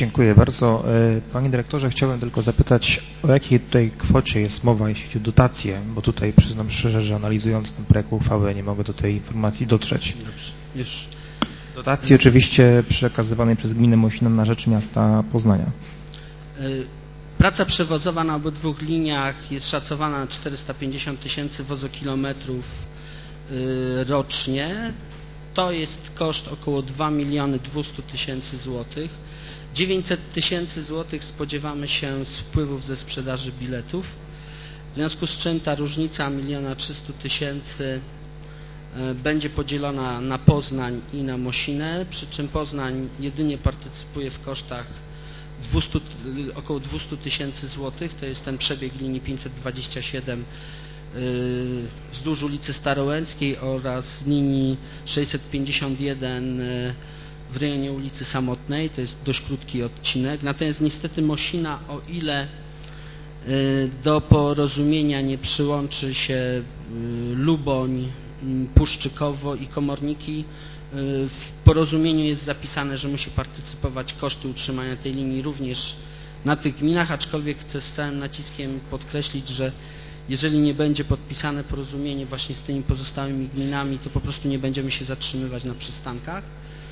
Dziękuję bardzo. Panie dyrektorze, chciałbym tylko zapytać, o jakiej tutaj kwocie jest mowa, jeśli chodzi o dotacje, bo tutaj przyznam szczerze, że analizując ten projekt uchwały nie mogę do tej informacji dotrzeć. Dobrze, już. Dotacji oczywiście przekazywanej przez gminę Mosina na rzecz miasta Poznania. Praca przewozowa na obydwu liniach jest szacowana na 450 000 wozokilometrów rocznie. To jest koszt około 2 200 000 złotych. 900 000 złotych spodziewamy się z wpływów ze sprzedaży biletów. W związku z czym ta różnica 1 300 000 będzie podzielona na Poznań i na Mosinę, przy czym Poznań jedynie partycypuje w kosztach około 200 000 złotych. To jest ten przebieg linii 527 wzdłuż ulicy Starołęckiej oraz linii 651 w rejonie ulicy Samotnej. To jest dość krótki odcinek. Natomiast niestety Mosina, o ile do porozumienia nie przyłączy się Luboń, Puszczykowo i Komorniki, w porozumieniu jest zapisane, że musi partycypować koszty utrzymania tej linii również na tych gminach, aczkolwiek chcę z całym naciskiem podkreślić, że jeżeli nie będzie podpisane porozumienie właśnie z tymi pozostałymi gminami, to po prostu nie będziemy się zatrzymywać na przystankach.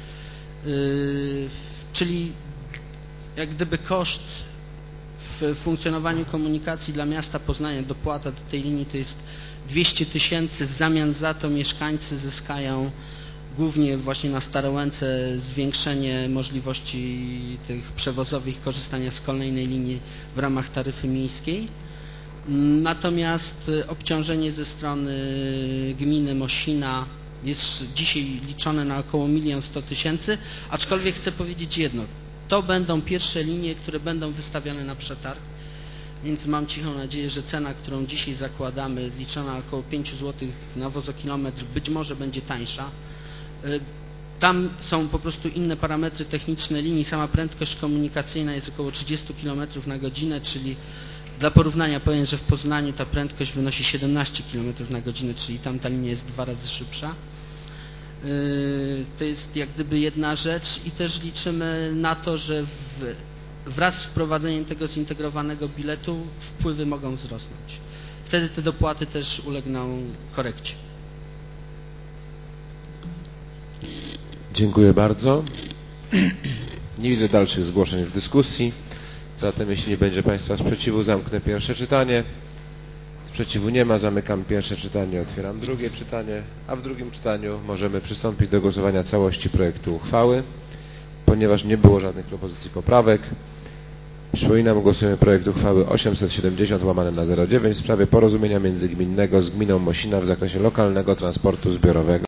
Czyli jak gdyby koszt w funkcjonowaniu komunikacji dla miasta Poznania, dopłata do tej linii to jest 200 000, w zamian za to mieszkańcy zyskają głównie właśnie na Starołęce zwiększenie możliwości tych przewozowych, korzystania z kolejnej linii w ramach taryfy miejskiej. Natomiast obciążenie ze strony gminy Mosina jest dzisiaj liczone na około 1 100 000, aczkolwiek chcę powiedzieć jedno. To będą pierwsze linie, które będą wystawiane na przetarg, więc mam cichą nadzieję, że cena, którą dzisiaj zakładamy, liczona około 5 zł na wozokilometr, być może będzie tańsza. Tam są po prostu inne parametry techniczne linii. Sama prędkość komunikacyjna jest około 30 km na godzinę, czyli dla porównania powiem, że w Poznaniu ta prędkość wynosi 17 km na godzinę, czyli tam ta linia jest 2 razy szybsza. To jest jak gdyby jedna rzecz i też liczymy na to, że wraz z wprowadzeniem tego zintegrowanego biletu wpływy mogą wzrosnąć. Wtedy te dopłaty też ulegną korekcie. Dziękuję bardzo. Nie widzę dalszych zgłoszeń w dyskusji. Zatem jeśli nie będzie Państwa sprzeciwu, zamknę pierwsze czytanie. Sprzeciwu nie ma, zamykam pierwsze czytanie, otwieram drugie czytanie, a w drugim czytaniu możemy przystąpić do głosowania całości projektu uchwały, ponieważ nie było żadnych propozycji poprawek. Przypominam, głosujemy projekt uchwały 870/09 w sprawie porozumienia międzygminnego z gminą Mosina w zakresie lokalnego transportu zbiorowego.